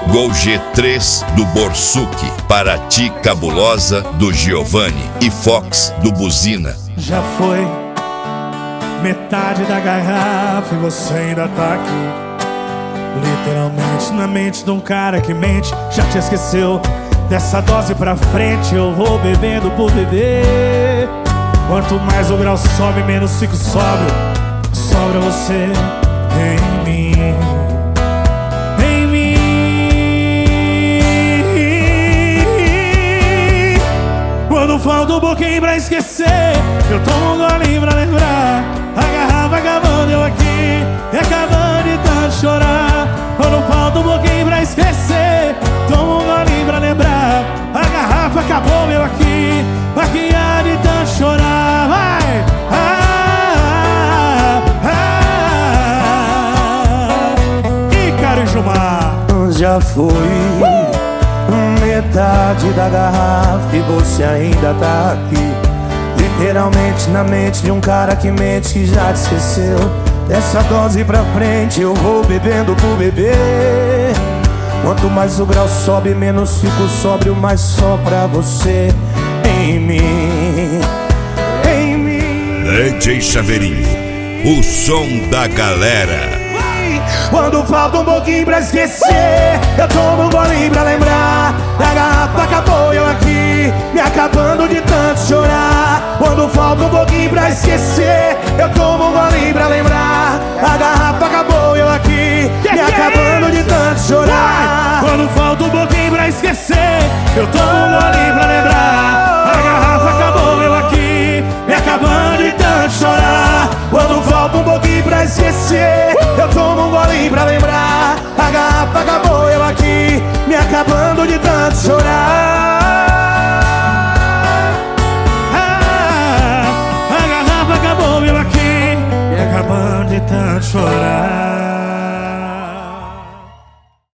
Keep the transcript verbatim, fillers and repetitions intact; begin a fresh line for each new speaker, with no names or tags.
Gol G três do Borsuk, Paraty Cabulosa do Giovanni e Fox do Buzina.
Já foi metade da garrafa e você ainda tá aqui, literalmente na mente de um cara que mente. Já te esqueceu? Dessa dose pra frente eu vou bebendo por beber. Quanto mais o grau sobe, menos fico sóbrio. Sobra você em mim, em mim. Quando falta um pouquinho pra esquecer, eu tomo um golinho pra lembrar. A garrafa acabando, eu aqui, e acabando de tanto chorar. Quando falta um pouquinho pra esquecer, tomo um golinho pra lembrar. A garrafa acabou, meu aqui, maquiar de tanto chorar. Vai! Ah, ah, ah. E Caro e Gilmar.
Já foi uh! metade da garrafa e você ainda tá aqui, literalmente na mente de um cara que mente, que já te esqueceu. Dessa dose pra frente eu vou bebendo por beber. Quanto mais o grau sobe, menos fico sóbrio, mas só pra você em mim, em mim.
D J Chaveirinho, o som da galera.
Quando falta um pouquinho pra esquecer, eu tomo um golinho pra lembrar. A garrafa acabou, eu aqui, me acabando de tanto chorar. Quando falta um pouquinho pra esquecer, eu tomo um golinho pra lembrar. A garrafa acabou, eu aqui, me acabando de tanto chorar.
Quando falta um pouquinho pra esquecer, eu tomo um golinho pra lembrar. A garrafa acabou, eu aqui, me acabando de tanto chorar.
Quando falta um pouquinho pra esquecer, eu tomo um golinho pra lembrar. A garrafa acabou, eu aqui, me acabando de tanto chorar.
Ah, a garrafa acabou, eu aqui, me acabando de tanto chorar.